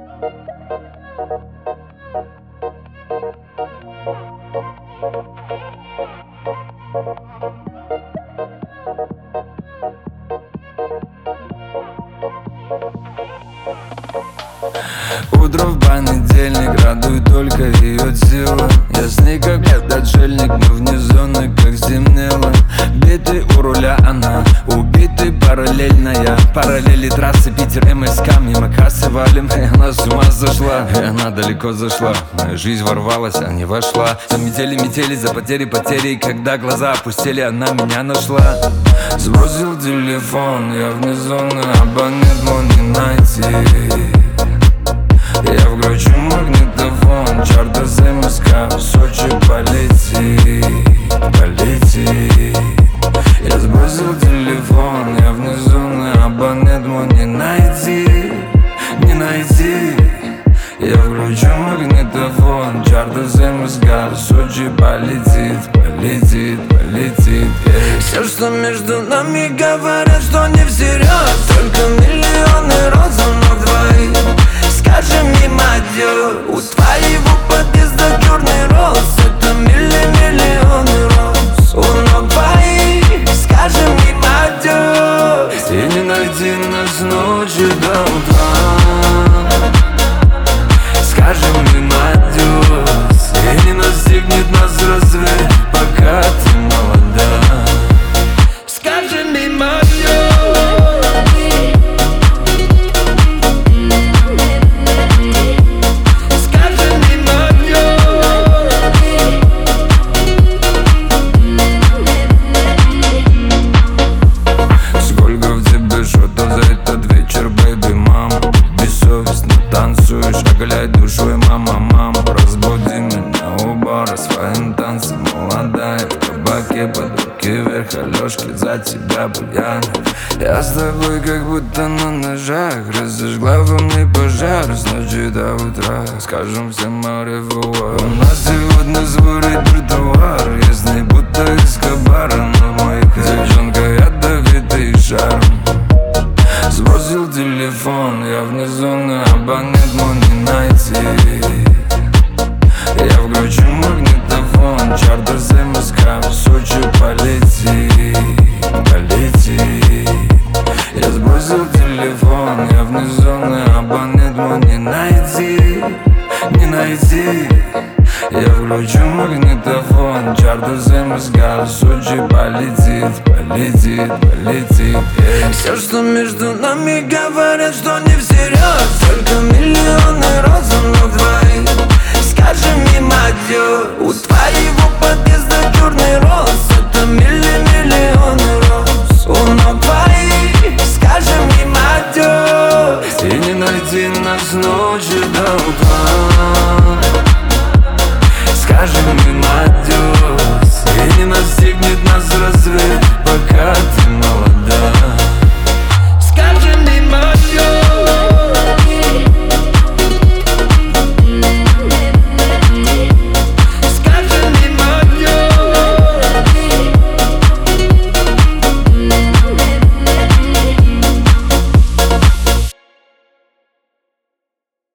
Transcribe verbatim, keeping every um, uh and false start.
Утро в понедельник радует только ее тело. Я с ней как отшельник, мы вне зоны, как стемнело. Битый у руля она, убитый параллельная. Параллели трассы Питер МСК, мимо кассы валим. И она с ума сошла, и она далеко зашла. Моя жизнь ворвалась, а не вошла. За метели метели, за потери потери. И когда глаза опустили, она меня нашла. Сбросил телефон, я вне зоны, абонент мой не найти. Я включу магнитофон, чарта з МСК, в Сочи полети, полети. Я сбросил телефон, я вне зоны, абонент мой не найти, не найти. Я включу магнитофон, чарта з МСК, в Сочи полетит, полетит, полетит. Все, что между нами, говорят, что не всерьез. Только миллионы роз у ног твоих. Скажи мне, мадё, у твоего подъезда черный роз. Это милли-миллионы роз у ног твоих. Скажи мне, мадё, и не найти нас ночи до утра. Скажи мне, мадё, и не настигнет нас рассвет, пока ты молода. Скажи мне, мадё. Оголяй душой, мама, мама, разбуди меня у бара своим танцем. Молодая в кабаке, под руки вверх, Алёшки за тебя буяны. Я с тобой как будто на ножах, разожгла во мне пожар с ночи до утра. Скажем всем au-revoir. У нас сегодня сборит тротуар, я с ней будто Эскобар, но мой девчонка ядовитый шарм. Сбросил телефон, я вне зоны, абонент мой не найти. Я включу магнитофон, чарта з МСК, в Сочи полети, полети. Я сбросил телефон, я вне зоны, абонент мой не найти, не найти. Я включу магнитофон, чарта з МСК, в Сочи полетит, полетит, полетит. Все, что между нами, говорят, что не все